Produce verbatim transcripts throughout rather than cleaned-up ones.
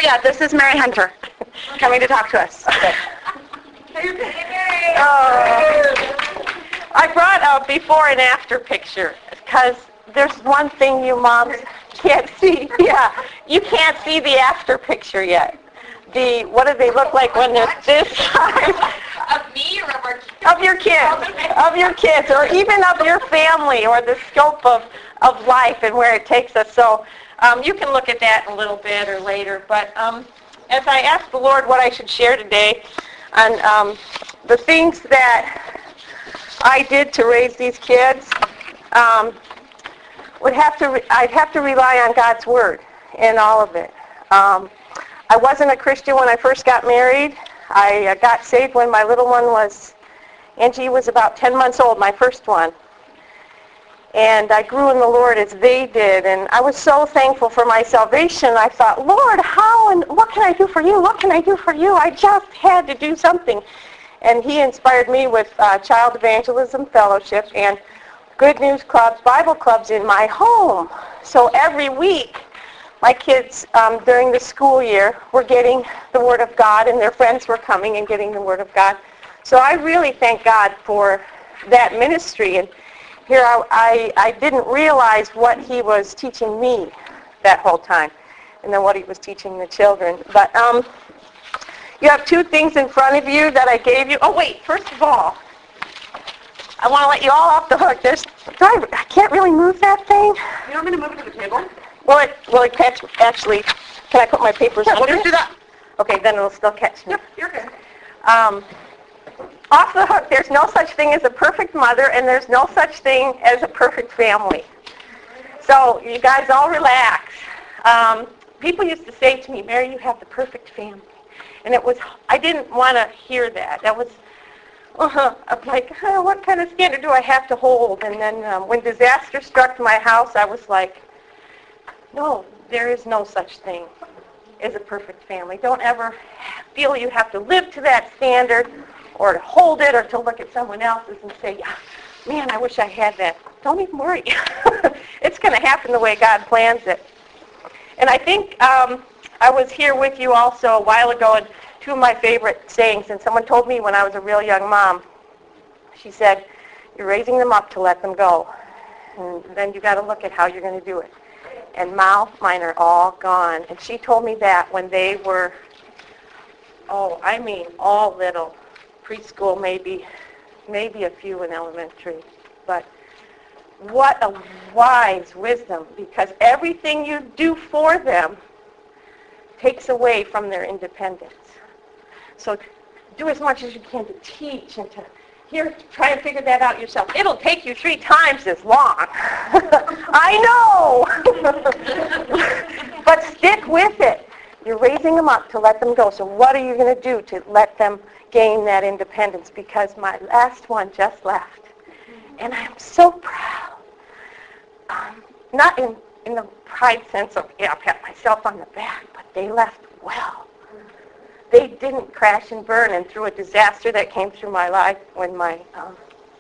yeah, this is Mary Hunter coming to talk to us. Okay. Oh. I brought a before and after picture because there's one thing you moms can't see. Yeah, you can't see the after picture yet. The what do they look like when they're this size? Of me or of our kids? Of your kids, of your kids, or even of your family, or the scope of, of life and where it takes us. So um, you can look at that in a little bit or later. But um, as I asked the Lord what I should share today on um, the things that I did to raise these kids, um, would have to re- I'd have to rely on God's Word in all of it. Um, I wasn't a Christian when I first got married. I uh, got saved when my little one was, Angie was about ten months old, my first one. And I grew in the Lord as they did. And I was so thankful for my salvation. I thought, Lord, how and what can I do for you? What can I do for you? I just had to do something. And he inspired me with uh, Child Evangelism Fellowship and Good News Clubs, Bible clubs in my home. So every week, my kids, um, during the school year, were getting the Word of God, and their friends were coming and getting the Word of God. So I really thank God for that ministry. And here I, I, I didn't realize what he was teaching me that whole time, and then what he was teaching the children. But um, you have two things in front of you that I gave you. Oh, wait, first of all, I want to let you all off the hook. There's, do I, I can't really move that thing. You want me to move it to the table? Will it, will it catch, actually, can I put my papers Yeah, under we'll just it? do that. Okay, then it'll still catch me. Yep, you're good. Um, off the hook, there's no such thing as a perfect mother, and there's no such thing as a perfect family. So you guys all relax. Um, people used to say to me, Mary, you have the perfect family. And it was, I didn't want to hear that. That was, uh, I'm like, oh, what kind of standard do I have to hold? And then um, when disaster struck my house, I was like, no, there is no such thing as a perfect family. Don't ever feel you have to live to that standard or to hold it or to look at someone else's and say, yeah, man, I wish I had that. Don't even worry. It's going to happen the way God plans it. And I think um, I was here with you also a while ago, and two of my favorite sayings, and someone told me when I was a real young mom, she said, you're raising them up to let them go. And then you got to look at how you're going to do it. And Mal, mine are all gone. And she told me that when they were, oh, I mean, all little, preschool, maybe, maybe a few in elementary. But what a wise wisdom, because everything you do for them takes away from their independence. So do as much as you can to teach and to here, try and figure that out yourself. It'll take you three times as long. I know. But stick with it. You're raising them up to let them go. So what are you going to do to let them gain that independence? Because my last one just left. And I'm so proud. Um, not in, in the pride sense of, yeah, I'll pat myself on the back, but they left well. They didn't crash and burn, and through a disaster that came through my life when my um,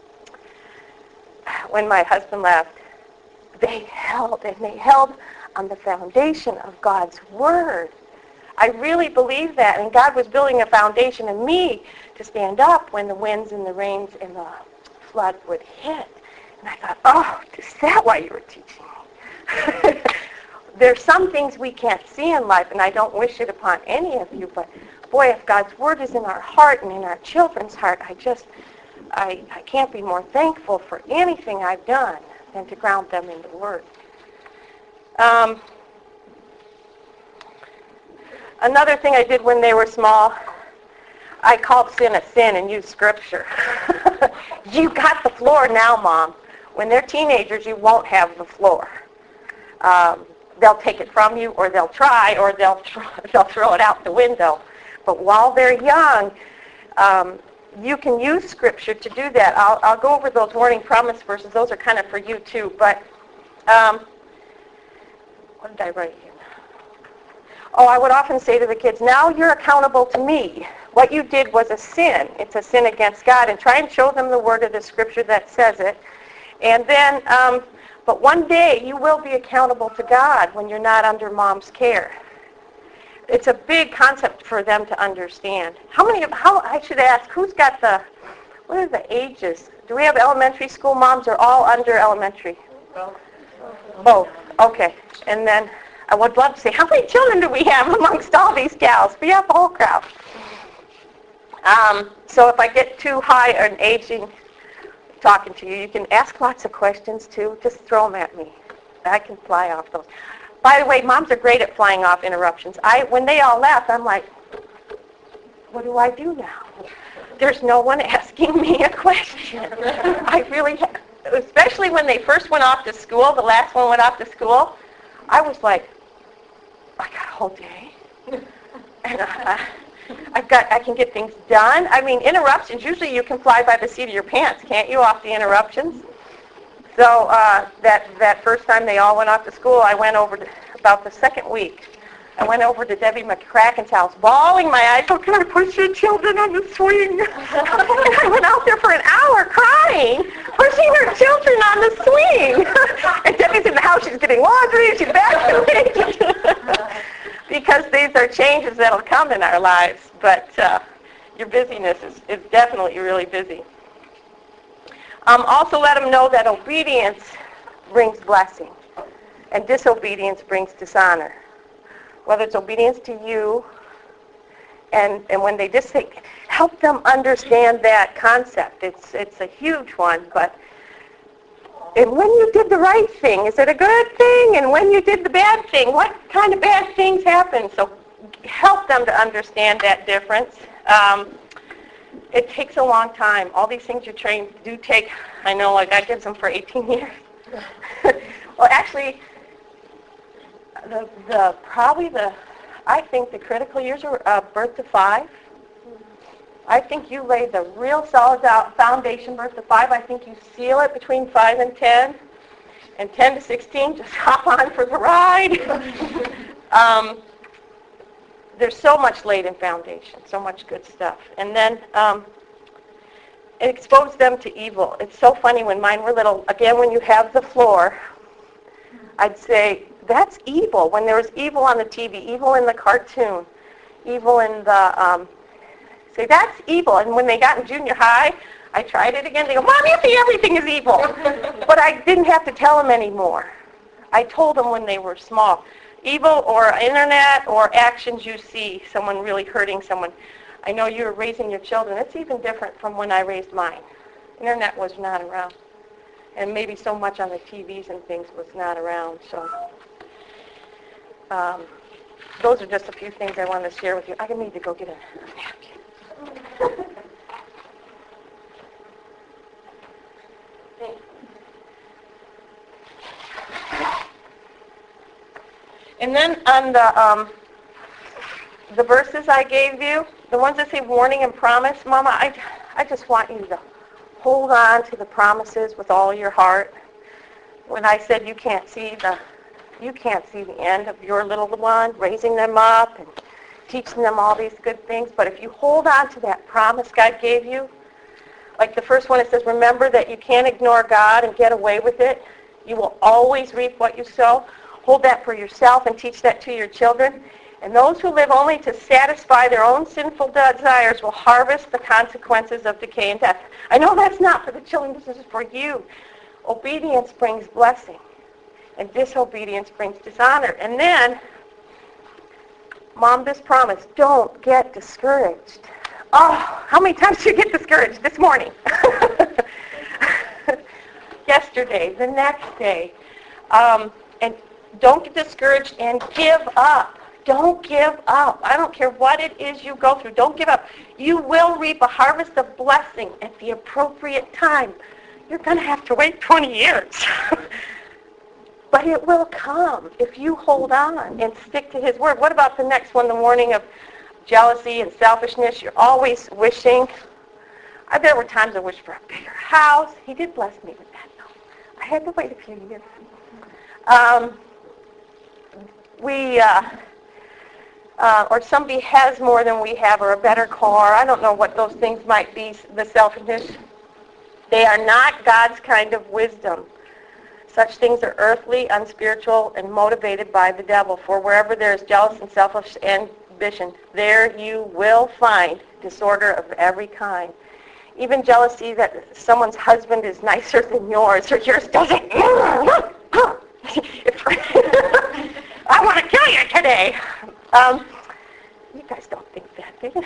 when my husband left, they held, and they held on the foundation of God's Word. I really believe that, and God was building a foundation in me to stand up when the winds and the rains and the flood would hit. And I thought, oh, is that why you were teaching me? There's some things we can't see in life, and I don't wish it upon any of you, but boy, if God's Word is in our heart and in our children's heart, I just, I, I can't be more thankful for anything I've done than to ground them in the Word. Um, another thing I did when they were small, I called sin a sin and used Scripture. You got the floor now, Mom. When they're teenagers, you won't have the floor. Um, they'll take it from you, or they'll try, or they'll throw, they'll throw it out the window. But while they're young, um, you can use Scripture to do that. I'll, I'll go over those warning promise verses. Those are kind of for you too. But um, what did I write here? Oh, I would often say to the kids, now you're accountable to me. What you did was a sin. It's a sin against God. And try and show them the word of the Scripture that says it. And then, um, but one day you will be accountable to God when you're not under Mom's care. it's a big concept for them to understand. How many of, how, I should ask, who's got the, what are the ages? Do we have elementary school moms or all under elementary? Both. Both, okay. And then I would love to say, how many children do we have amongst all these gals? We have a whole crowd. Um, so if I get too high on aging talking to you, you can ask lots of questions too. Just throw them at me. I can fly off those. By the way, moms are great at flying off interruptions. I, when they all left, I'm like, what do I do now? There's no one asking me a question. I really, ha- especially when they first went off to school, the last one went off to school, I was like, I got a whole day. And uh, I've got, I can get things done. I mean, interruptions, usually you can fly by the seat of your pants, can't you, off the interruptions? So uh, that, that first time they all went off to school, I went over to, about the second week, I went over to Debbie McCracken's house, bawling my eyes, oh, can I push your children on the swing? And I went out there for an hour crying, pushing her children on the swing. And Debbie's in the house, she's getting laundry, she's vacuuming. Because these are changes that'll come in our lives, but uh, your busyness is, is definitely really busy. Um, also let them know that obedience brings blessing, and disobedience brings dishonor. Whether it's obedience to you, and, and when they just say, help them understand that concept. It's, it's a huge one, but and when you did the right thing, is it a good thing? And when you did the bad thing, what kind of bad things happen? So help them to understand that difference. Um, it takes a long time. All these things you're trained do take, I know, like I did them for eighteen years. Well, actually, the, the probably the, I think the critical years are uh, birth to five. I think you lay the real solid foundation birth to five. I think you seal it between five and ten. And ten to sixteen, just hop on for the ride. um, there's so much laid in foundation, so much good stuff. And then um, expose them to evil. It's so funny when mine were little. Again, when you have the floor, I'd say, that's evil. When there was evil on the T V, evil in the cartoon, evil in the... Um, say, that's evil. And when they got in junior high, I tried it again. They go, Mom, you see everything is evil. But I didn't have to tell them anymore. I told them when they were small. Evil or internet or actions you see, someone really hurting someone. I know you were raising your children. It's even different from when I raised mine. Internet was not around. And maybe so much on the T Vs and things was not around. So um, those are just a few things I wanted to share with you. I need to go get a napkin. And then on the um, the verses I gave you, the ones that say warning and promise, Mama, I, I just want you to hold on to the promises with all your heart. When I said you can't see the you can't see the end of your little one, raising them up and teaching them all these good things, but if you hold on to that promise God gave you, like the first one, it says, remember that you can't ignore God and get away with it. You will always reap what you sow. Hold that for yourself and teach that to your children. And those who live only to satisfy their own sinful desires will harvest the consequences of decay and death. I know that's not for the children. This is for you. Obedience brings blessing, and disobedience brings dishonor. And then, Mom, this promise, don't get discouraged. Oh, how many times did you get discouraged this morning? Yesterday, the next day. Um, and don't get discouraged and give up. Don't give up. I don't care what it is you go through. Don't give up. You will reap a harvest of blessing at the appropriate time. You're going to have to wait twenty years. But it will come if you hold on and stick to His Word. What about the next one, the warning of jealousy and selfishness? You're always wishing. I There were times I wished for a bigger house. He did bless me with that, though. I had to wait a few years. Um, we, uh, uh, or somebody has more than we have, or a better car. I don't know what those things might be, the selfishness. They are not God's kind of wisdom. Such things are earthly, unspiritual, and motivated by the devil. For wherever there is jealous and selfish ambition, there you will find disorder of every kind. Even jealousy that someone's husband is nicer than yours, or yours doesn't. I want to kill you today. Um, you guys don't think that, do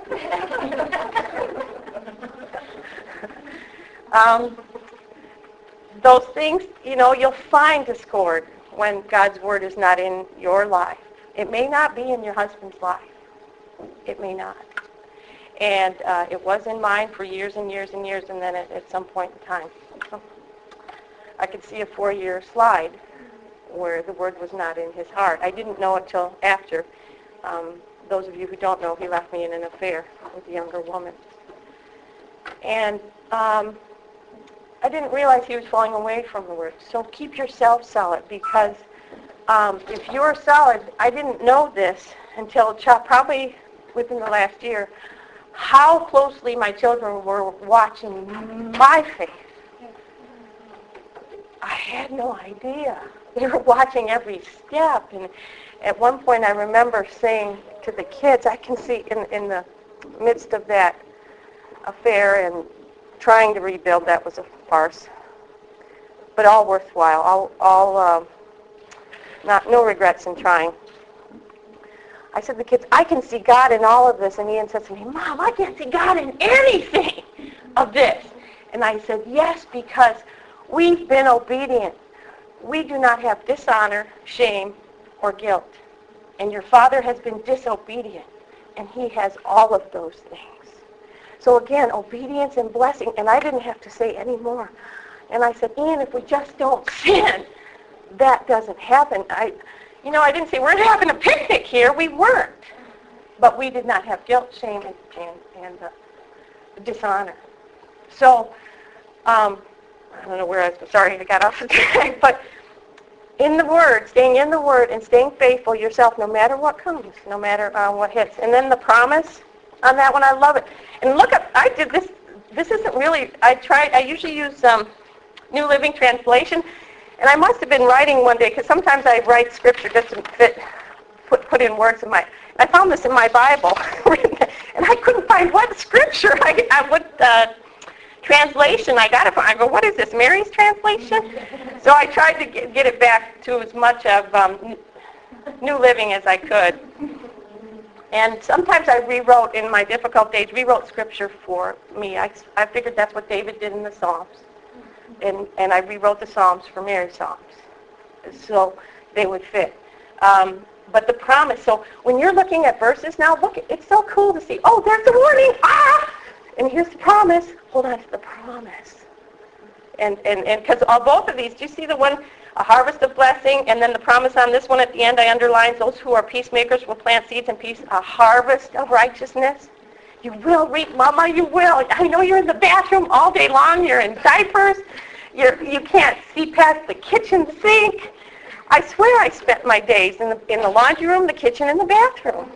you? um, those things, you know, you'll find discord when God's Word is not in your life. It may not be in your husband's life. It may not. And uh, it was in mine for years and years and years, and then at, at some point in time. I could see a four-year slide where the Word was not in his heart. I didn't know it till after. Um, those of you who don't know, he left me in an affair with a younger woman. And um, I didn't realize he was falling away from the Word. So keep yourself solid, because um, if you're solid, I didn't know this until ch- probably within the last year, how closely my children were watching my faith. I had no idea. They were watching every step. And at one point I remember saying to the kids, I can see in, in the midst of that affair and trying to rebuild, that was a farce. But all worthwhile, all, all uh, not no regrets in trying. I said to the kids, I can see God in all of this. And Ian said to me, Mom, I can't see God in anything of this. And I said, yes, because we've been obedient. We do not have dishonor, shame, or guilt. And your father has been disobedient, and he has all of those things. So again, obedience and blessing, and I didn't have to say any more. And I said, Ian, if we just don't sin, that doesn't happen. I, you know, I didn't say, we're having a picnic here. We weren't. But we did not have guilt, shame, and, and, and uh, dishonor. So, um, I don't know where I was, sorry I got off the track, but in the Word, staying in the Word and staying faithful yourself no matter what comes, no matter uh, what hits. And then the promise on that one, I love it. And look up, I did this, this isn't really, I tried, I usually use um, New Living Translation, and I must have been writing one day, because sometimes I write scripture just to fit, put, put in words in my, I found this in my Bible, and I couldn't find what scripture, I, I would, uh, translation I got it from. I go, what is this, Mary's translation? So I tried to get, get it back to as much of um, New Living as I could. And sometimes I rewrote, in my difficult days, rewrote scripture for me. I, I figured that's what David did in the Psalms. And, and I rewrote the Psalms for Mary's Psalms, so they would fit. Um, but the promise, so when you're looking at verses now, look, it's so cool to see, oh, there's the warning, ah! And here's the promise. Hold on to the promise. And and and because on both of these, do you see the one, a harvest of blessing, and then the promise on this one at the end, I underlined, those who are peacemakers will plant seeds in peace, a harvest of righteousness. You will reap, Mama, you will. I know you're in the bathroom all day long. You're in diapers. You're, you can't see past the kitchen sink. I swear I spent my days in the, in the laundry room, the kitchen, and the bathroom.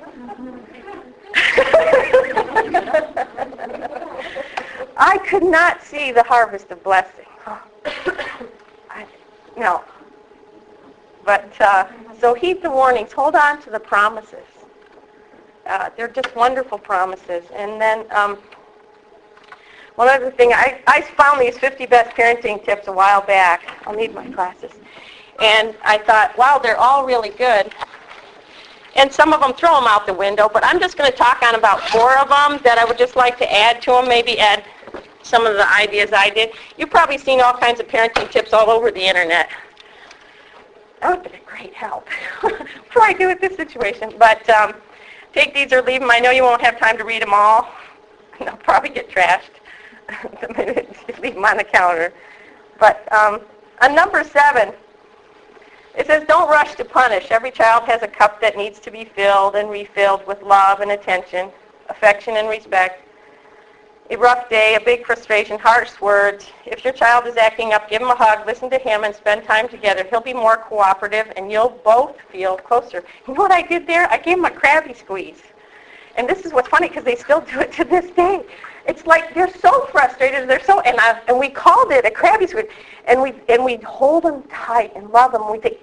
I could not see the harvest of blessing. I, no. But, uh, so heed the warnings. Hold on to the promises. Uh, they're just wonderful promises. And then um, one other thing, I, I found these fifty best parenting tips a while back. I'll need my glasses. And I thought, wow, they're all really good. And some of them throw them out the window, but I'm just going to talk on about four of them that I would just like to add to them, maybe add some of the ideas I did. You've probably seen all kinds of parenting tips all over the internet. That would be a great help. What do I do with this situation? But um, take these or leave them. I know you won't have time to read them all. They'll probably get trashed the minute you leave them on the counter. But um, on number seven, it says, don't rush to punish. Every child has a cup that needs to be filled and refilled with love and attention, affection and respect. A rough day, a big frustration, harsh words. If your child is acting up, give him a hug, listen to him, and spend time together. He'll be more cooperative, and you'll both feel closer. You know what I did there? I gave him a crabby squeeze. And this is what's funny because they still do it to this day. It's like they're so frustrated. They're so, and I, and we called it a Krabby Squeeze. And we and we'd hold them tight and love them. We'd think,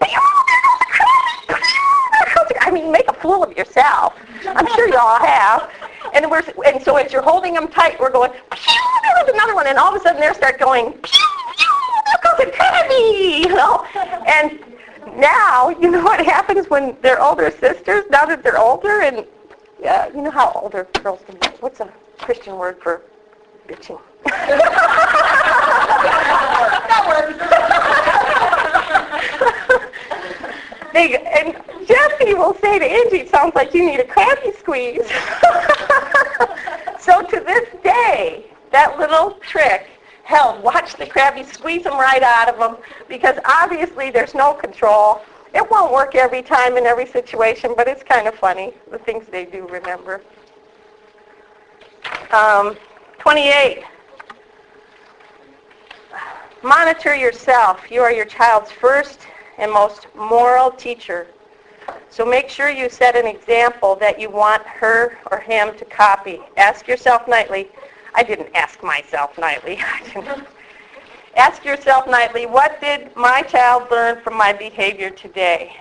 I mean, make a fool of yourself. I'm sure you all have. And we're and so as you're holding them tight, we're going, there's another one, and all of a sudden they start going, there goes a Krabby, you know. And now, you know what happens when they're older sisters? Now that they're older, and yeah, you know how older girls can be. What's a Christian word for bitching? That works. They, and Jesse will say to Angie, it sounds like you need a Krabby Squeeze. So to this day, that little trick held. Watch the Krabby squeeze them right out of them, because obviously there's no control. It won't work every time in every situation, but it's kind of funny, the things they do remember. Um, twenty-eight. Monitor yourself. You are your child's first and most moral teacher. So make sure you set an example that you want her or him to copy. Ask yourself nightly. I didn't ask myself nightly. I didn't. Ask yourself nightly, what did my child learn from my behavior today?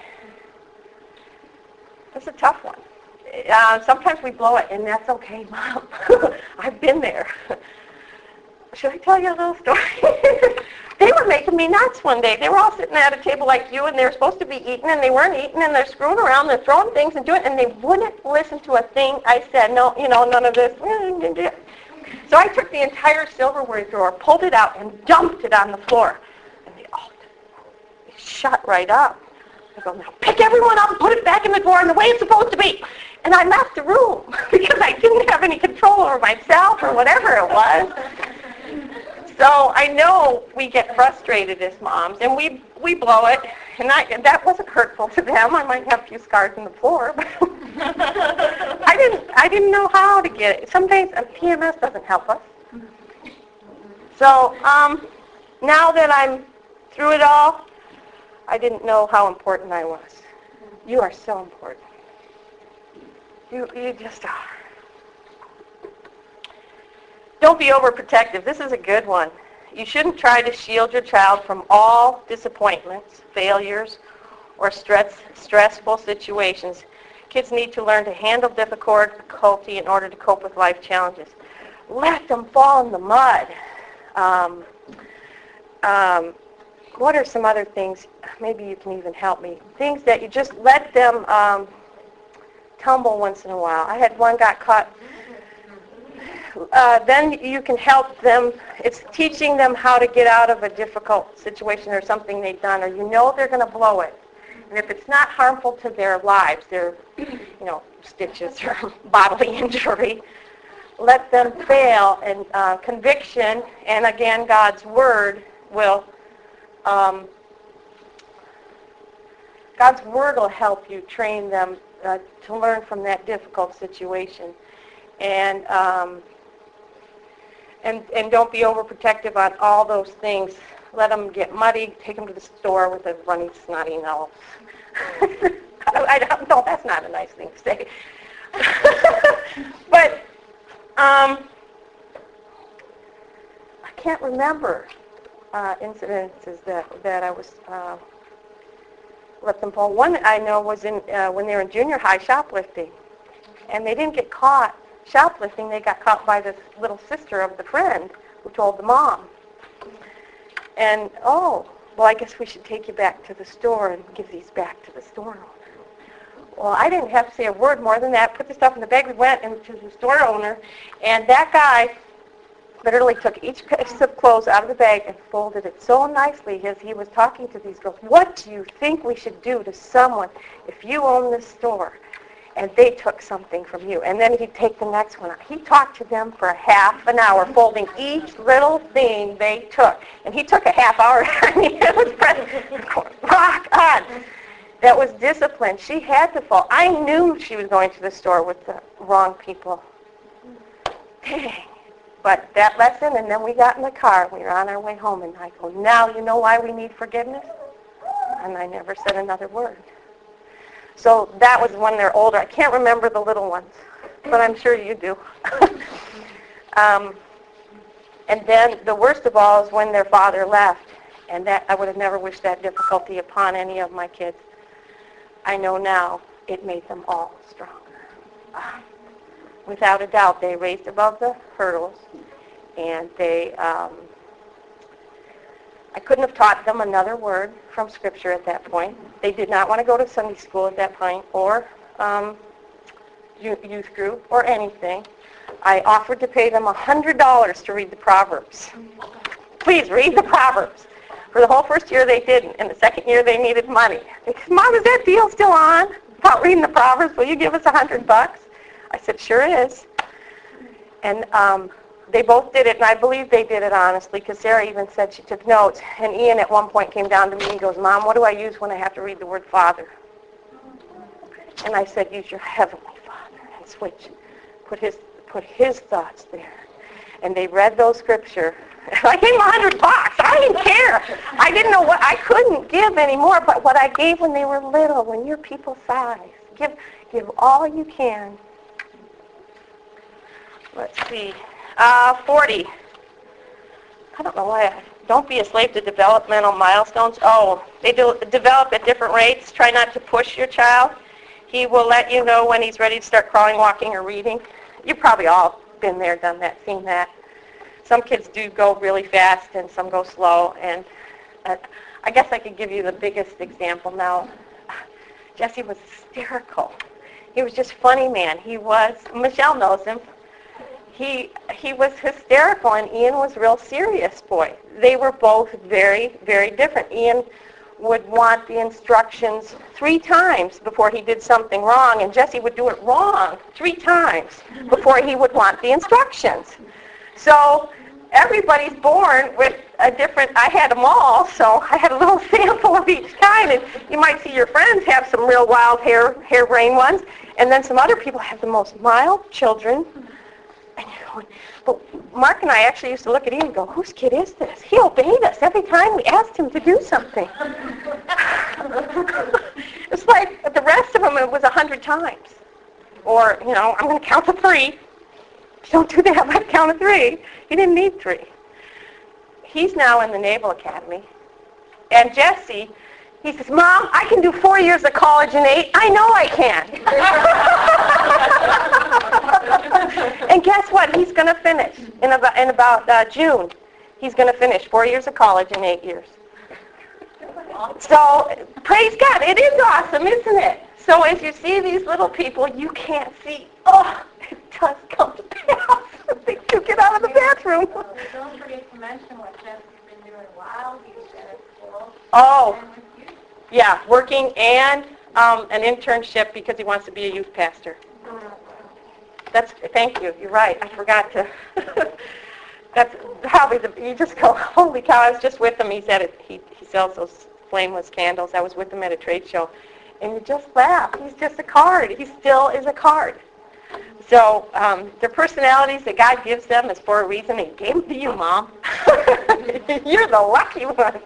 That's a tough one. Uh, sometimes we blow it, and that's okay, Mom. I've been there. Should I tell you a little story? They were making me nuts one day. They were all sitting at a table like you, and they were supposed to be eating, and they weren't eating, and they're screwing around, they're throwing things and doing, and they wouldn't listen to a thing I said. No, you know, none of this. So I took the entire silverware drawer, pulled it out, and dumped it on the floor. And they all they shut right up. I go, now pick everyone up and put it back in the drawer in the way it's supposed to be. And I left the room because I didn't have any control over myself or whatever it was. So I know we get frustrated as moms, and we we blow it, and I, and that wasn't hurtful to them. I might have a few scars on the floor, but I didn't I didn't know how to get it. Sometimes a P M S doesn't help us. So um, now that I'm through it all, I didn't know how important I was. You are so important. You you just are. Don't be overprotective. This is a good one. You shouldn't try to shield your child from all disappointments, failures, or stress, stressful situations. Kids need to learn to handle difficulty in order to cope with life challenges. Let them fall in the mud. Um, um, what are some other things? Maybe you can even help me. Things that you just let them um, tumble once in a while. I had one got caught. Uh, then you can help them. It's teaching them how to get out of a difficult situation or something they've done, or you know they're going to blow it. And if it's not harmful to their lives, their, you know, stitches or bodily injury, let them fail. And uh, conviction, and again, God's Word will, um, God's Word will help you train them uh, to learn from that difficult situation. And um, And, and don't be overprotective on all those things. Let them get muddy. Take them to the store with a runny, snotty nose. I, I don't know. That's not a nice thing to say. But um, I can't remember uh, incidences that that I was uh, let them fall. One I know was in uh, when they were in junior high shoplifting, and they didn't get caught shoplifting. They got caught by this little sister of the friend who told the mom. And, oh, well, I guess we should take you back to the store and give these back to the store owner. Well, I didn't have to say a word more than that. Put the stuff in the bag. We went into the store owner, and that guy literally took each piece of clothes out of the bag and folded it so nicely as he was talking to these girls. What do you think we should do to someone if you own this store and they took something from you? And then he'd take the next one out. He talked to them for a half an hour, folding each little thing they took. And he took a half hour. I mean, it was rock on. That was discipline. She had to fall. I knew she was going to the store with the wrong people. Dang. But that lesson, and then we got in the car. We were on our way home, and I go, now you know why we need forgiveness? And I never said another word. So that was when they're older. I can't remember the little ones. but I'm sure you do. um, and then the worst of all is when their father left, and that I would have never wished that difficulty upon any of my kids. I know now it made them all stronger. Uh, without a doubt, they raised above the hurdles, and they, um, I couldn't have taught them another word from Scripture at that point. They did not want to go to Sunday school at that point, or um, youth group, or anything. I offered to pay them one hundred dollars to read the Proverbs. Please read the Proverbs. For the whole first year they didn't, and the second year they needed money. They said, Mom, is that deal still on about reading the Proverbs? Will you give us a hundred bucks? I said, sure is. And um, they both did it, and I believe they did it honestly, because Sarah even said she took notes. And Ian at one point came down to me and goes, Mom, what do I use when I have to read the word Father? And I said, use your Heavenly Father and switch. Put his, put his thoughts there. And they read those scripture. I gave them a hundred bucks. I didn't care. I didn't know what, I couldn't give anymore, but what I gave when they were little, when you're people size, give, give all you can. Let's see. Uh, forty. I don't know why. I, don't be a slave to developmental milestones. Oh, they do, develop at different rates. Try not to push your child. He will let you know when he's ready to start crawling, walking, or reading. You've probably all been there, done that, seen that. Some kids do go really fast, and some go slow. And uh, I guess I could give you the biggest example now. Jesse was hysterical. He was just funny, man. He was, Michelle knows him. He he was hysterical, and Ian was real serious boy. They were both very, very different. Ian would want the instructions three times before he did something wrong, and Jesse would do it wrong three times before he would want the instructions. So everybody's born with a different, I had them all, so I had a little sample of each kind, and you might see your friends have some real wild hair, harebrained ones, and then some other people have the most mild children. And you're going, but Mark and I actually used to look at Ian and go, whose kid is this? He obeyed us every time we asked him to do something. It's like the rest of them, it was a hundred times. Or, you know, I'm going to count to three. Don't do that by count of three. He didn't need three. He's now in the Naval Academy. And Jesse, he says, Mom, I can do four years of college in eight. I know I can. And guess what? He's going to finish in about, in about uh, June. He's going to finish four years of college in eight years. So, praise God. It is awesome, isn't it? So as you see these little people, you can't see, oh, it does come to pass. They do get out of the bathroom. Well, don't forget to mention what Jesse's been doing while he's been at school. Oh, And with you. yeah, working and um, an internship because he wants to be a youth pastor. That's, thank you, you're right. I forgot to. That's probably the, you just go, holy cow, I was just with him. He's at it, he, he sells those flameless candles. I was with him at a trade show. And you just laugh. He's just a card. He still is a card. So um, their personalities that God gives them is for a reason. He gave them to you, Mom. You're the lucky one.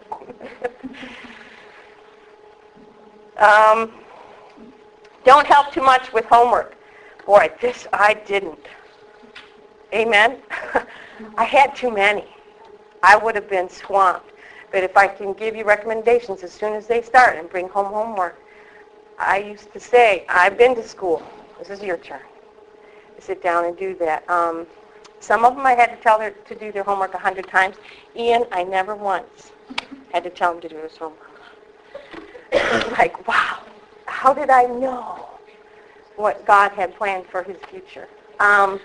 um, don't help too much with homework. Boy, this I didn't. Amen? I had too many. I would have been swamped. But if I can give you recommendations as soon as they start and bring home homework, I used to say, I've been to school. This is your turn. Sit down and do that. Um, some of them I had to tell her to do their homework a hundred times. Ian, I never once had to tell him to do his homework. It was like, wow, how did I know what God had planned for his future? Um,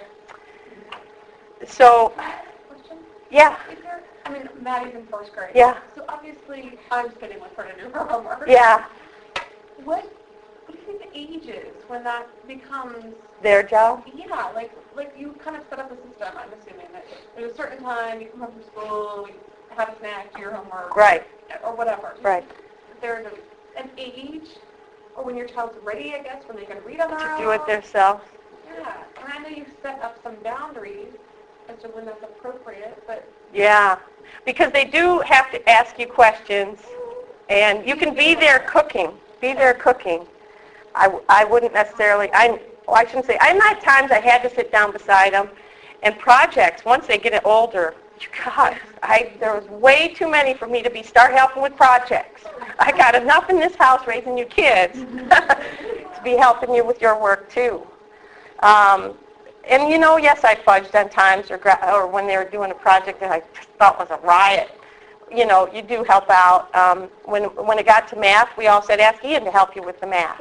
so, Question? yeah, Is there, I mean, Maddie's in first grade. yeah, So obviously, I'm sitting with her to do her homework. yeah, What, what do you think the age is when that becomes, their job. yeah, like, like you kind of set up a system, I'm assuming, that there's a certain time, you come home from school, you have a snack, do your homework. Right, Or whatever. right. There's a, an age, or when your child's ready, I guess, when they can read on their To own. do it themselves. Yeah, and I know you've set up some boundaries as to when that's appropriate, but Yeah, because they do have to ask you questions, and you can be there cooking, be there cooking. I, I wouldn't necessarily, I, oh, I shouldn't say, I'm at times I had to sit down beside them. And projects, once they get older, God, I, there was way too many for me to be start helping with projects. I got enough in this house raising you kids to be helping you with your work too. Um, and you know, yes, I fudged on times, or, gra- or when they were doing a project that I thought was a riot. You know, you do help out. Um, when when it got to math, we all said, ask Ian to help you with the math.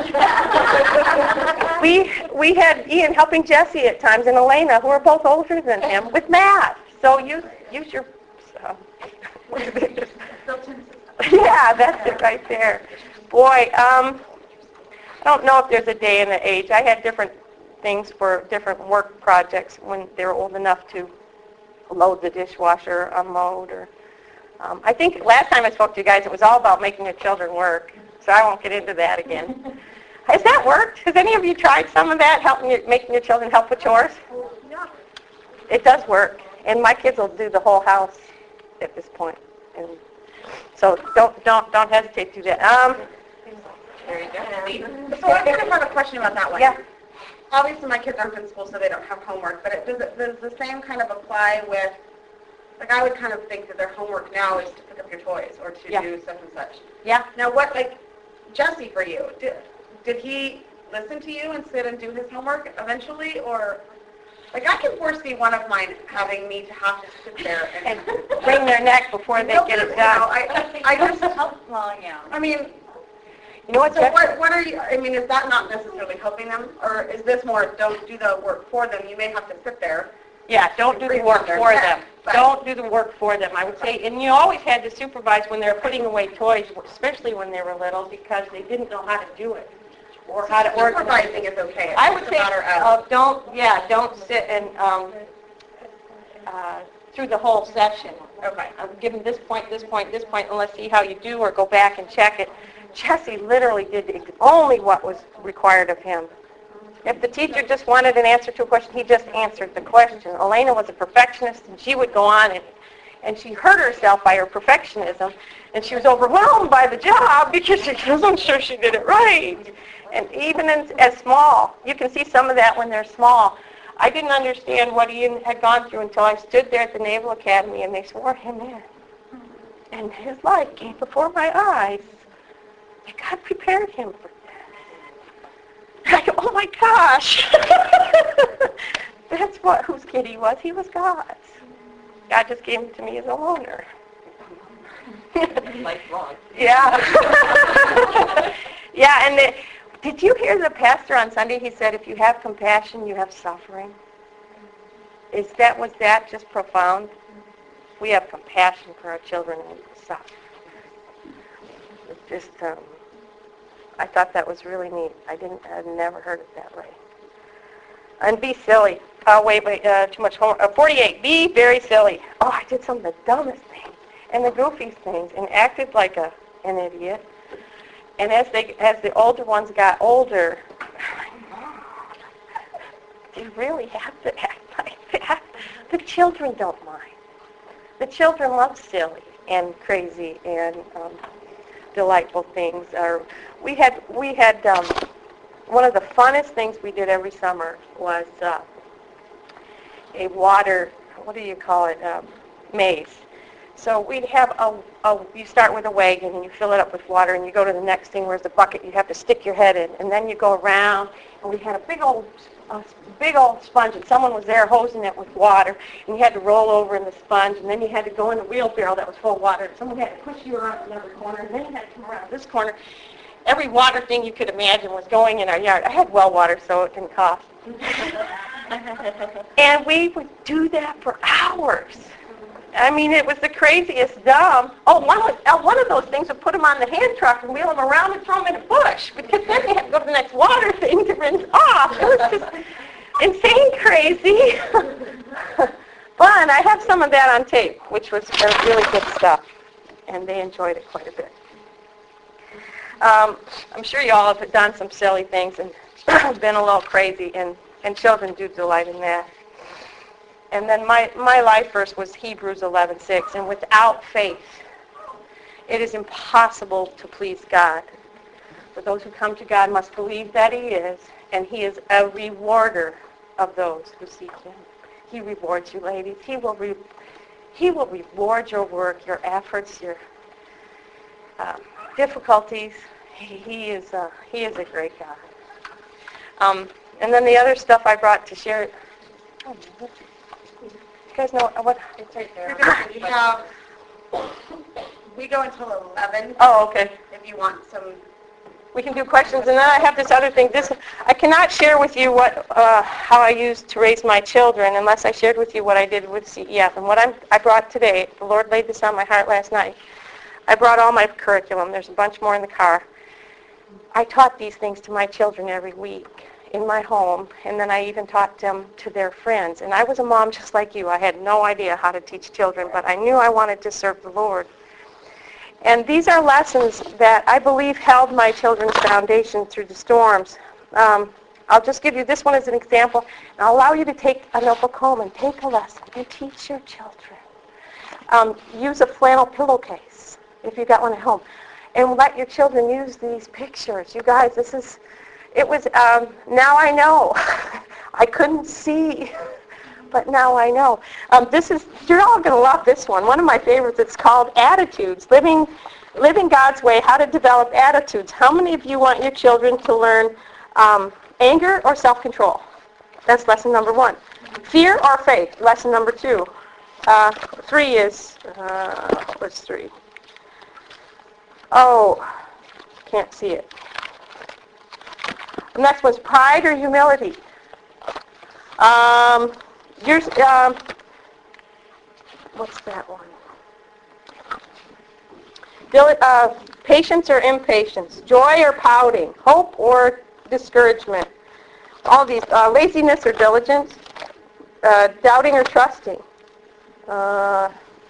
we we had Ian helping Jesse at times and Elena, who are both older than him, with math. So use use your. Uh, yeah, that's it right there. Boy, um, I don't know if there's a day and an age. I had different things for different work projects when they were old enough to load the dishwasher, unload, or. Um, I think last time I spoke to you guys, it was all about making your children work, so I won't get into that again. Has that worked? Has any of you tried some of that, helping your, making your children help with chores? Yeah. It does work, and my kids will do the whole house at this point. And so don't don't don't hesitate to do that. Um, There you go. So I kind of have a question about that one. Yeah. Obviously, my kids aren't in school, so they don't have homework. But it, does, it, does the same kind of apply with? Like, I would kind of think that their homework now is to pick up your toys or to Yeah. do such and such. Yeah. Now, what, like, Jesse, for you, did, did he listen to you and sit and do his homework eventually? Or, like, I can foresee one of mine having me to have to sit there and... And wring their neck before they No, get it you know, done. I, I just... Well, yeah. I mean, You know what, so Jeff? what, what are you, I mean, is that not necessarily helping them? Or is this more, don't do the work for them, you may have to sit there? Yeah, don't do the work for them. Don't do the work for them, I would say. And you always had to supervise when they were putting away toys, especially when they were little, because they didn't know how to do it or how to organize. Supervising is okay. It's I would just a say, matter of- uh, don't, yeah, don't sit and, um, uh, through the whole session. Okay. Uh, give them this point, this point, this point, and let's see how you do, or go back and check it. Jesse literally did ex- only what was required of him. If the teacher just wanted an answer to a question, he just answered the question. Elena was a perfectionist, and she would go on, and, and she hurt herself by her perfectionism, and she was overwhelmed by the job because she wasn't sure she did it right. And even in, as small, you can see some of that when they're small. I didn't understand what Ian had gone through until I stood there at the Naval Academy, and they swore him in. And his life came before my eyes. And God prepared him for I go, oh my gosh. That's what whose kid he was. He was God's. God just gave him to me as a loaner. Lifelong. Yeah. Yeah, and the, did you hear the pastor on Sunday? He said, if you have compassion, you have suffering. Is that, was that just profound? We have compassion for our children and suffer. It's just, um, I thought that was really neat. I didn't, I'd never heard it that way. And be silly. Oh, wait, wait, uh, too much homework. Uh, forty-eight, be very silly. Oh, I did some of the dumbest things and the goofiest things and acted like a an idiot. And as they, as the older ones got older, do you really have to act like that? The children don't mind. The children love silly and crazy and um, delightful things. Or we had we had um, one of the funnest things we did every summer was uh, a water. What do you call it? Um, maze. So we'd have a, a. You start with a wagon and you fill it up with water, and you go to the next thing where's the bucket. You have to stick your head in, and then you go around. And we had a big old a big old sponge, and someone was there hosing it with water, and you had to roll over in the sponge, and then you had to go in a wheelbarrow that was full of water, and someone had to push you around another corner, and then you had to come around this corner. Every water thing you could imagine was going in our yard. I had well water, so it didn't cost. And we would do that for hours. I mean, it was the craziest dumb. Oh, one of, uh, one of those things would put them on the hand truck and wheel them around and throw them in a bush, because then they had to go to the next water thing to rinse off. It was just insane crazy. Fun. I have some of that on tape, which was uh, really good stuff, and they enjoyed it quite a bit. Um, I'm sure you all have done some silly things and been a little crazy, and, and children do delight in that. And then my, my life verse was Hebrews eleven six, and without faith, it is impossible to please God. For those who come to God must believe that He is, and he is a rewarder of those who seek him. He rewards you, ladies. He will re- he will reward your work, your efforts, your um, difficulties. He, he is a, he is a great God. Um, and then the other stuff I brought to share. Oh, you guys know what? It's right there. We have, we go until eleven. Oh, okay. If you want some. We can do questions, and then I have this other thing. This I cannot share with you what uh, how I used to raise my children unless I shared with you what I did with C E F. And what I'm, I brought today, the Lord laid this on my heart last night. I brought all my curriculum. There's a bunch more in the car. I taught these things to my children every week in my home, and then I even taught them to their friends. And I was a mom just like you. I had no idea how to teach children, but I knew I wanted to serve the Lord. And these are lessons that I believe held my children's foundation through the storms. Um, I'll just give you this one as an example, and I'll allow you to take a notebook home and take a lesson and teach your children. Um, use a flannel pillowcase if you've got one at home, and let your children use these pictures. You guys, this is, it was, um, now I know. I couldn't see, but now I know. Um, this is, you're all going to love this one. One of my favorites, it's called Attitudes, Living Living God's Way, How to Develop Attitudes. How many of you want your children to learn um, anger or self-control? That's lesson number one. Fear or faith, lesson number two. Uh, three is, uh, what's three? Oh, can't see it. The next one's pride or humility. Um, Yours, um, what's that one? Dil- uh, patience or impatience, joy or pouting, hope or discouragement. All these, uh, laziness or diligence, uh, doubting or trusting, uh,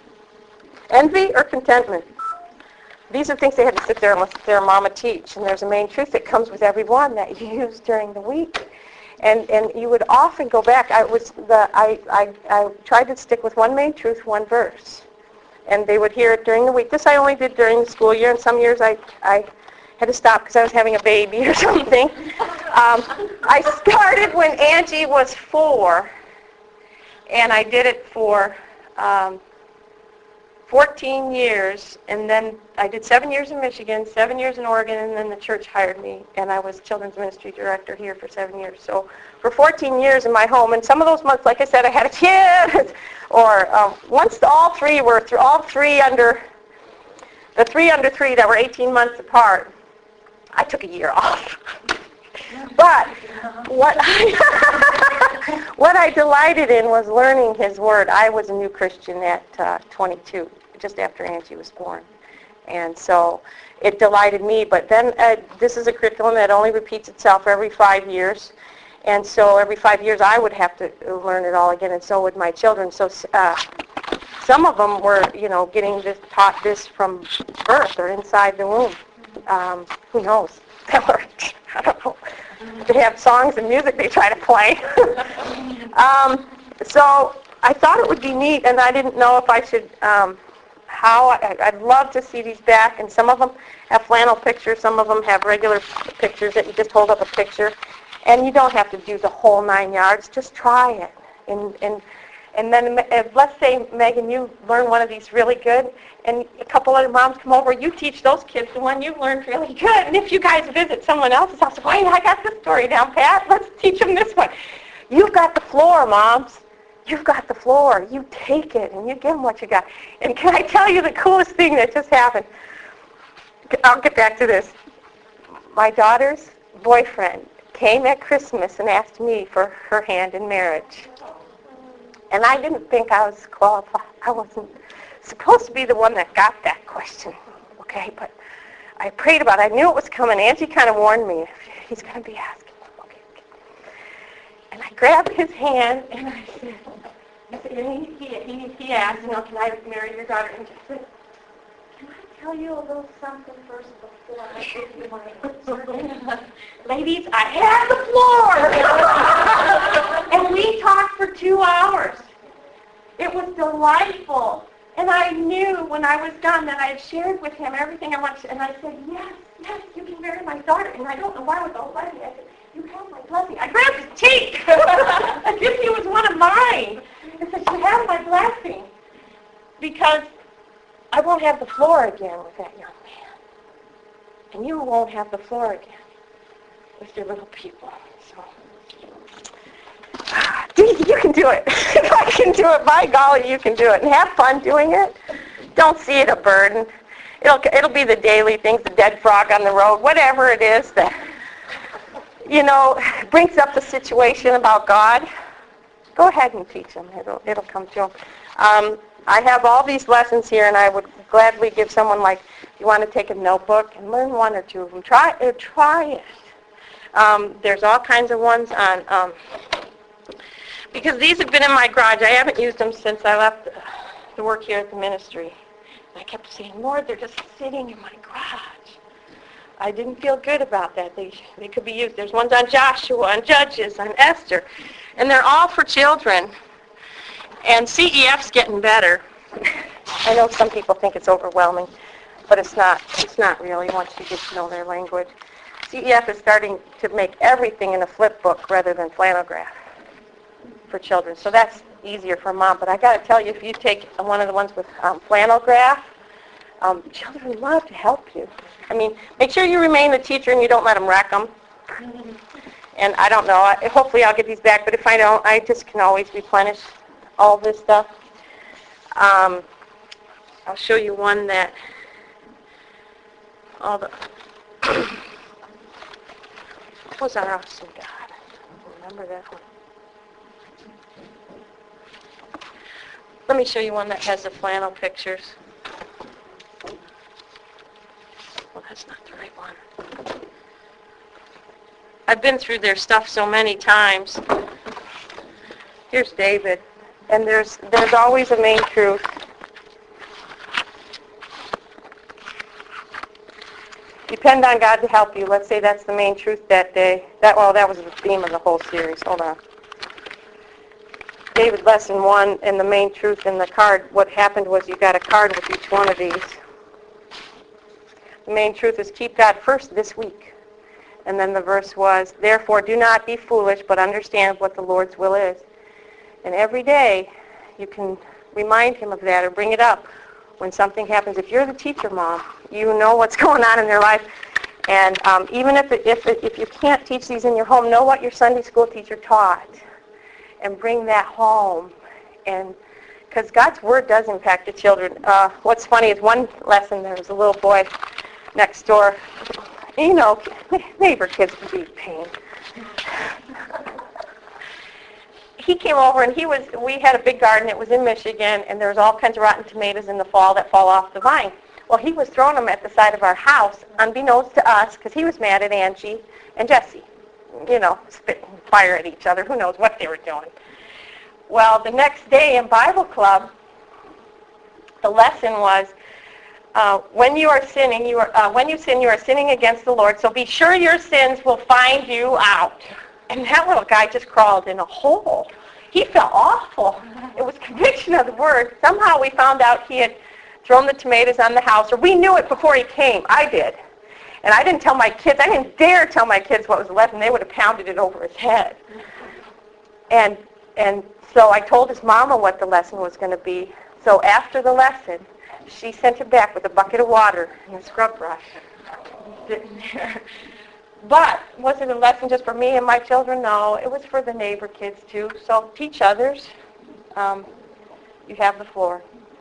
envy or contentment. These are things they had to sit there and listen to their mama teach, and there's a main truth that comes with every one that you use during the week. And and you would often go back. I was the I, I I tried to stick with one main truth, one verse, and they would hear it during the week. This I only did during the school year, and some years I I had to stop because I was having a baby or something. Um, I started when Angie was four, and I did it for um, fourteen years, and then I did seven years in Michigan, seven years in Oregon, and then the church hired me, and I was children's ministry director here for seven years. So for fourteen years in my home, and some of those months, like I said, I had a kid, or um, once all three were through, all three under, the three under three that were eighteen months apart, I took a year off. But what I, what I delighted in was learning His Word. I was a new Christian at uh, twenty-two, just after Angie was born. And so it delighted me. But then uh, this is a curriculum that only repeats itself every five years. And so every five years I would have to learn it all again, and so would my children. So uh, some of them were, you know, getting this, taught this from birth or inside the womb. Um, who knows? They were, I don't know. They have songs and music they try to play. um, so I thought it would be neat, and I didn't know if I should, um, how, I, I'd love to see these back, and some of them have flannel pictures, some of them have regular pictures that you just hold up a picture, and you don't have to do the whole nine yards, just try it. And, and, and then if, let's say, Megan, you learn one of these really good, and a couple other moms come over, you teach those kids the one you learned really good. And if you guys visit someone else's house, wait, I got this story down, Pat. Let's teach them this one. You've got the floor, moms. You've got the floor. You take it, and you give them what you got. And can I tell you the coolest thing that just happened? I'll get back to this. My daughter's boyfriend came at Christmas and asked me for her hand in marriage. And I didn't think I was qualified. I wasn't supposed to be the one that got that question, okay? But I prayed about it. I knew it was coming. Angie kind of warned me, he's going to be asking. Okay, okay. And I grabbed his hand, and I said, I said and he, he, he asked, you know, can I marry your daughter? And I said, can I tell you a little something first before I give you my answer? Ladies, I had the floor! And we talked for two hours. It was delightful. And I knew when I was done that I had shared with him everything I wanted to, and I said, yes, yes, you can marry my daughter. And I don't know why I was all funny. I said, you have my blessing. I grabbed his cheek as if he was one of mine. I said, you have my blessing. Because I won't have the floor again with that young man. And you won't have the floor again with your little people. So, ah, Daisy, you can do it. If I can do it, by golly, you can do it. And have fun doing it. Don't see it a burden. It'll it'll be the daily things, the dead frog on the road, whatever it is that, you know, brings up the situation about God. Go ahead and teach them. It'll it'll come to them. Um, I have all these lessons here, and I would gladly give someone, like, if you want to take a notebook and learn one or two of them, try uh, try it. Um, there's all kinds of ones on, um, because these have been in my garage. I haven't used them since I left the work here at the ministry. And I kept saying, Lord, they're just sitting in my garage. I didn't feel good about that. They they could be used. There's ones on Joshua, on Judges, on Esther, and they're all for children. And C E F's getting better. I know some people think it's overwhelming, but it's not. It's not really once you get to know their language. C E F is starting to make everything in a flip book rather than flannel graph for children. So that's easier for mom. But I got to tell you, if you take one of the ones with um, flannel graph, um, children love to help you. I mean, make sure you remain the teacher and you don't let them wreck them. And I don't know. I, hopefully I'll get these back. But if I don't, I just can always replenish all this stuff. Um, I'll show you one that all the what was our awesome God? Remember that one. Let me show you one that has the flannel pictures. Well, that's not the right one. I've been through their stuff so many times. Here's David. And there's there's always a main truth. Depend on God to help you. Let's say that's the main truth that day. That well, that was the theme of the whole series. Hold on. David, lesson one, and the main truth in the card. What happened was you got a card with each one of these. The main truth is keep God first this week. And then the verse was, therefore do not be foolish, but understand what the Lord's will is. And every day, you can remind him of that or bring it up when something happens. If you're the teacher, Mom, you know what's going on in their life. And um, even if, it, if, it, if you can't teach these in your home, know what your Sunday school teacher taught. And bring that home. And because God's Word does impact the children. Uh, what's funny is one lesson, there was a little boy next door. You know, neighbor kids can be a pain. He came over and he was, we had a big garden, it was in Michigan, and there was all kinds of rotten tomatoes in the fall that fall off the vine. Well, he was throwing them at the side of our house, unbeknownst to us, because he was mad at Angie and Jesse. You know, spitting fire at each other, who knows what they were doing. Well, the next day in Bible club, the lesson was, uh, when you are sinning, you are, uh, when you sin, you are sinning against the Lord, so be sure your sins will find you out. And that little guy just crawled in a hole. He felt awful. It was conviction of the Word. Somehow we found out he had thrown the tomatoes on the house, or we knew it before he came. I did. And I didn't tell my kids. I didn't dare tell my kids what was left, and they would have pounded it over his head. And and so I told his mama what the lesson was going to be. So after the lesson, she sent him back with a bucket of water and a scrub brush. But was it a lesson just for me and my children? No, it was for the neighbor kids too. So teach others. Um, you have the floor.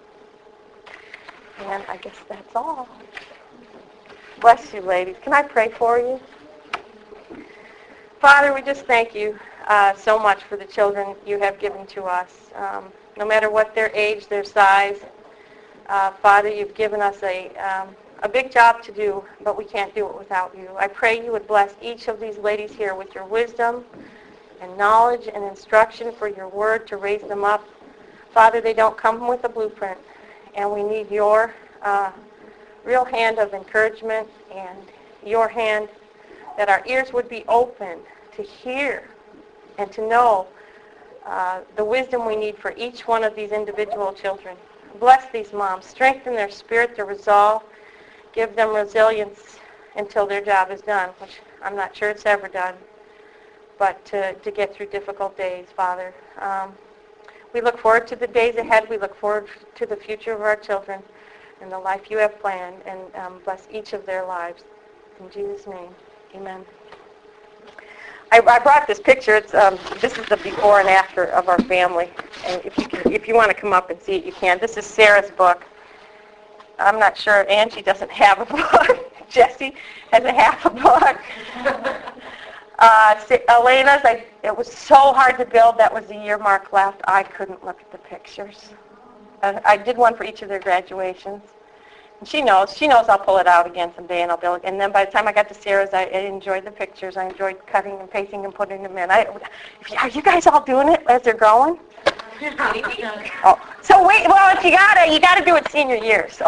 And I guess that's all. Bless you, ladies. Can I pray for you? Father, we just thank you uh, so much for the children you have given to us. Um, no matter what their age, their size, uh, Father, you've given us a... Um, a big job to do, but we can't do it without you. I pray you would bless each of these ladies here with your wisdom and knowledge and instruction for your word to raise them up. Father, they don't come with a blueprint, and we need your uh, real hand of encouragement and your hand that our ears would be open to hear and to know uh, the wisdom we need for each one of these individual children. Bless these moms. Strengthen their spirit, their resolve. Give them resilience until their job is done, which I'm not sure it's ever done. but to, to get through difficult days, Father. Um, we look forward to the days ahead. We look forward to the future of our children and the life you have planned, and um, bless each of their lives. In Jesus' name, amen. I, I brought this picture. It's um, this is the before and after of our family. And if you can, if you want to come up and see it, you can. This is Sarah's book. I'm not sure. Angie doesn't have a book. Jesse has a half a book. Uh, Elena's, I, it was so hard to build. That was the year Mark left. I couldn't look at the pictures. Uh, I did one for each of their graduations. And she knows. She knows I'll pull it out again someday and I'll build it. And then by the time I got to Sarah's, I, I enjoyed the pictures. I enjoyed cutting and pasting and putting them in. I, are you guys all doing it as they're growing? Oh, so wait. Well, if you gotta, you gotta do it senior year. So.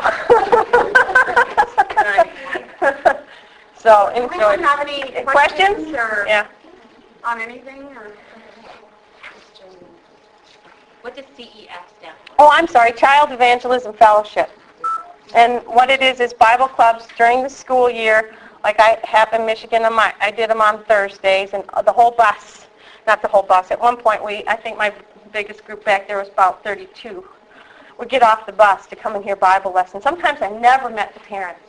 So enjoy. Anyone have any questions, questions? or yeah. on anything? Or? What does C E F stand for? Oh, I'm sorry, Child Evangelism Fellowship. And what it is is Bible clubs during the school year, like I have in Michigan. I did them on Thursdays, and the whole bus, not the whole bus. At one point, we, I think my biggest group back there was about thirty-two. Would get off the bus to come and hear Bible lessons. Sometimes I never met the parents.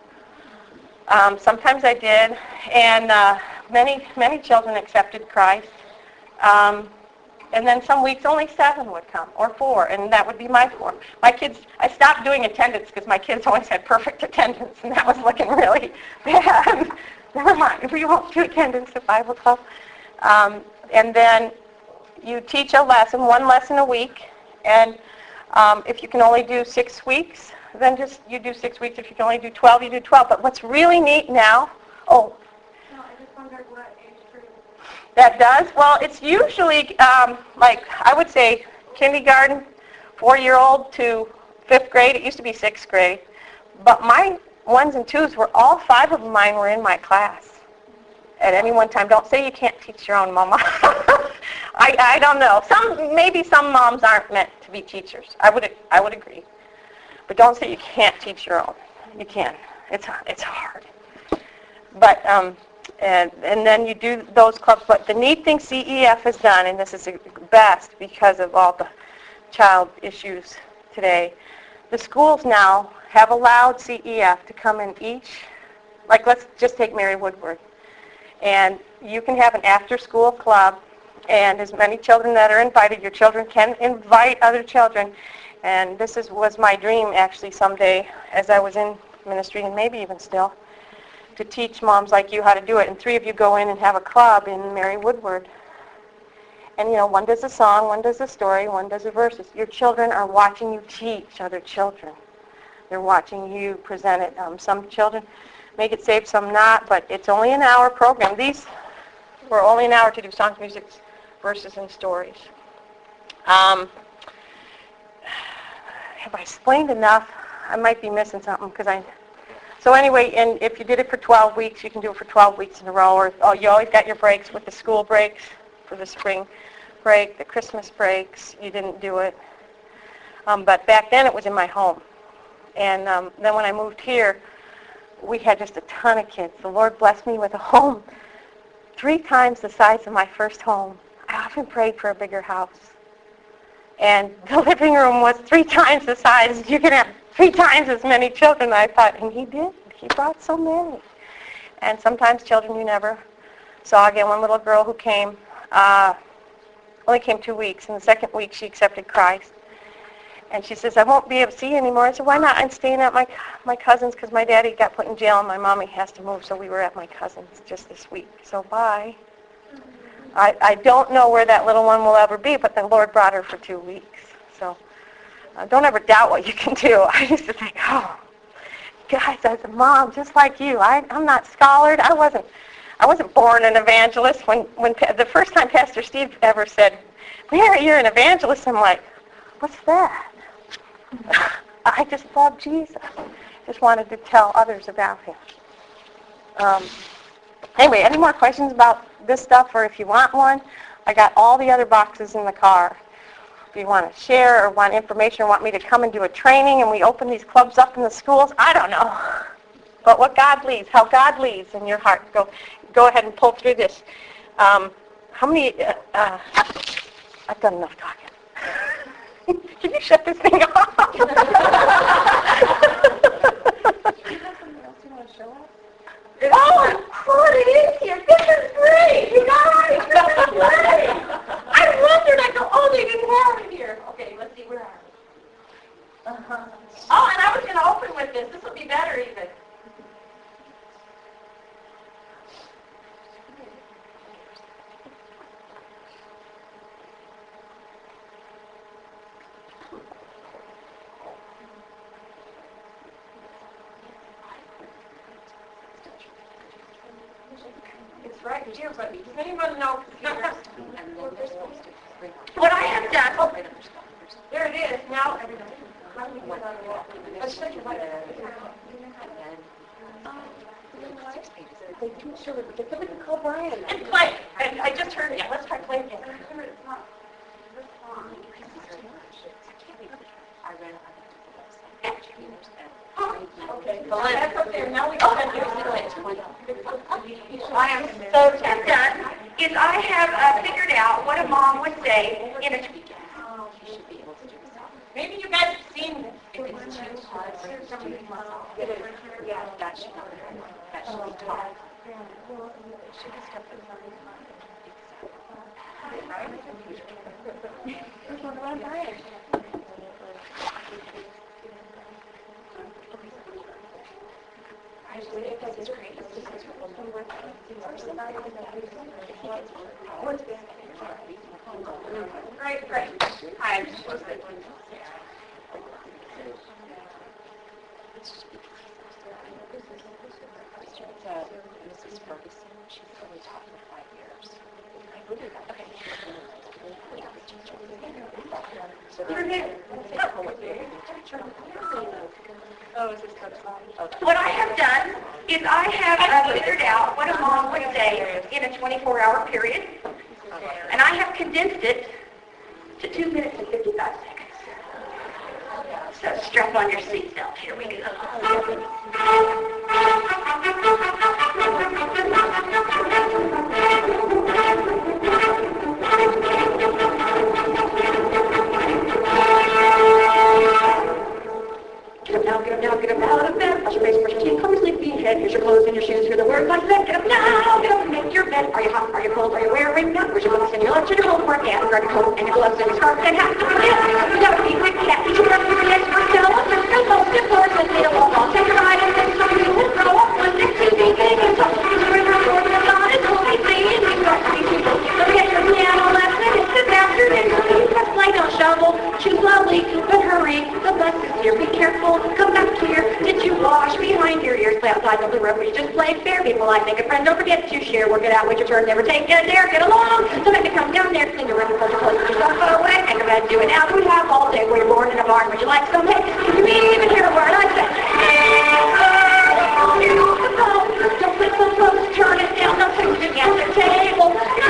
Um, sometimes I did, and uh, many many children accepted Christ. Um, and then some weeks only seven would come, or four, and that would be my four. My kids, I stopped doing attendance because my kids always had perfect attendance, and that was looking really bad. Never mind, we won't do attendance at Bible club. Um, and then you teach a lesson, one lesson a week, and um, if you can only do six weeks, then just you do six weeks. If you can only do twelve, you do twelve. But what's really neat now, oh. No, I just wondered what age group. That does? Well, it's usually um, like, I would say kindergarten, four-year-old to fifth grade. It used to be sixth grade. But my ones and twos were, all five of mine were in my class at any one time. Don't say you can't teach your own, Mama. I, I don't know. Some Maybe some moms aren't meant to be teachers. I would I would agree. But don't say you can't teach your own. You can. It's it's hard. But um, and and then you do those clubs. But the neat thing C E F has done, and this is the best because of all the child issues today, the schools now have allowed C E F to come in each. Like, let's just take Mary Woodward, and you can have an after-school club, and as many children that are invited, your children can invite other children. And this is, was my dream, actually, someday, as I was in ministry, and maybe even still, to teach moms like you how to do it. And three of you go in and have a club in Mary Woodward. And, you know, one does a song, one does a story, one does a verses. Your children are watching you teach other children. They're watching you present it. Um, some children may get saved, some not, but it's only an hour program. These were only an hour to do songs, music, verses, and stories. Um, Have I explained enough? I might be missing something because I. So anyway, and if you did it for twelve weeks, you can do it for twelve weeks in a row. Or oh, you always got your breaks with the school breaks for the spring break, the Christmas breaks. You didn't do it, um, but back then it was in my home. And um, then when I moved here, we had just a ton of kids. The Lord blessed me with a home three times the size of my first home. I often prayed for a bigger house. And the living room was three times the size. You can have three times as many children. I thought, and he did. He brought so many. And sometimes children you never saw again. One little girl who came, uh, only came two weeks. In the second week, she accepted Christ. And she says, I won't be able to see you anymore. I said, why not? I'm staying at my my cousin's because my daddy got put in jail and my mommy has to move. So we were at my cousin's just this week. So bye. I, I don't know where that little one will ever be, but the Lord brought her for two weeks. So uh, don't ever doubt what you can do. I used to think, oh, guys, as a mom, just like you, I, I'm not scholared. I wasn't I wasn't born an evangelist. When, when the first time Pastor Steve ever said, Mary, you're an evangelist, I'm like, what's that? I just love Jesus. Just wanted to tell others about him. Um, anyway, any more questions about this stuff, or if you want one, I got all the other boxes in the car. If you want to share or want information or want me to come and do a training and we open these clubs up in the schools, I don't know. But what God leads, how God leads in your heart, go go ahead and pull through this. Um, How many, uh, uh, I've done enough talking. Can you shut this thing off? Do you have something else you want to show us? Oh, what it is here. This is great. You guys, this is great. I wondered, I go, oh, they didn't have it here. Okay, let's see, where are we? Uh-huh. Oh, and I was going to open with this. This will be better even. It's right here, but does anyone know computers? What I have done, oh, there it is. Now, let's take it. They do show it, but we can call Brian. And play. And I just heard it. Yeah, let's try playing again. Okay, so that's okay. Now we go ahead and I am so done. Is I have uh, figured out what a mom would say in a tweet. Maybe you guys have seen this. If it's too hard, somebody must. It is. Yeah, that should not be. That should be taught. Great, great. Hi, I'm just supposed to. Missus Ferguson, she's only taught for five years. Okay. What I have done is I have uh, figured out what a mom would say in a twenty-four hour period, and I have condensed it to two minutes and fifty-five seconds. So strap on your seatbelt. Here we go. Get up now, get up now, get up out of bed. Wash your face, brush your teeth, comb your sleepy head. Here's your clothes and your shoes. Hear the words like that. Get up now, get up and make your bed. Are you hot? Are you cold? Are you wearing none? Where's your books and your lunch and your homework? And grab your coat and your gloves and your scarf and hat. Don't forget, you gotta be quick, cat. Eat your breath, your legs, your tail, and your most important, need a walk on. Take a ride and then so you will grow up one day to be big and tough. Use a river, sword, and a gun, and only see and you start to be people. Don't forget your piano lesson. It's this afternoon. You press play, don't shovel. Choose slowly, but hurry. The bus is here. Be careful. Come back here. Did you wash behind your ears? Play outside on the road where you just play fair. People like make a friend. Don't forget to share. Work it out. Wait your turn. Never take a dare. Get along. So make me come down there. Clean your room. Close your clothes. Put yourself away. Make a bed. Do it now. We have all day. Where you're born in a barn. Would you like some hay? Can you even hear a word I say? Don't put so close. Turn it down. Don't put it against the table.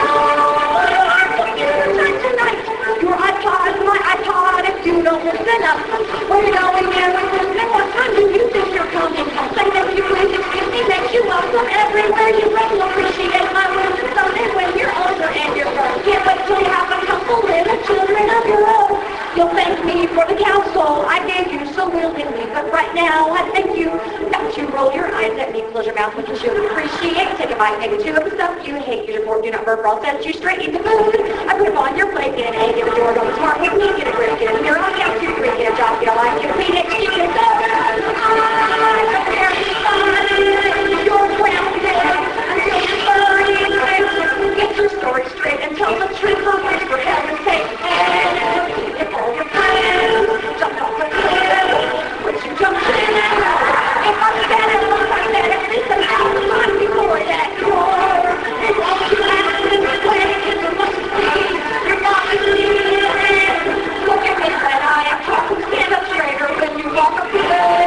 Tonight. Your iPod, my iPod, if you don't listen up. Where you going there? And what time do you think you're coming home? Say that you please excuse me, make you welcome everywhere you go. You'll appreciate my wisdom someday when you're older and you're grown. Can't wait till you have a couple little children of your own. You'll thank me for the counsel I gave you so willingly, but right now I thank you. Don't you roll your eyes at me, close your mouth when you should appreciate. Take a bite, maybe two of the stuff you hate. Use your fork, do not burp, or I'll set you straight into food. I put them on your plate, get an A, get a door, don't smart with me, get a grip, get a mirror, I'll count two, three, get a job, get a life, get a Phoenix, get a dog. I'm prepared to find your grounded until you're thirty. Get your story straight and tell the truth, I'll wait for heaven's sake. And all your friends, jump off the cliff, put you jumping in and out. If I said it, once I said it, listen out the time before that door. And all you have to do is wait, it's a must see. You're not listening. Look at me when I am talking, stand up straighter when you walk up the way.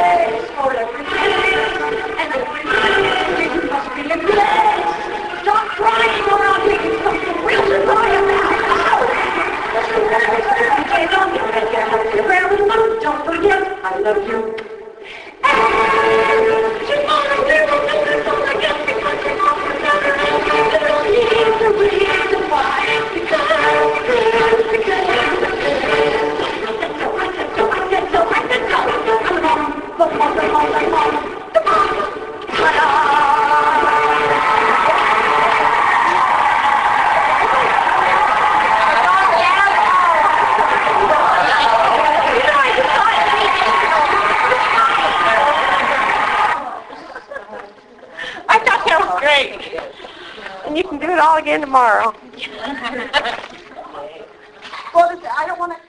break. And you can do it all again tomorrow. Well, this- I don't want to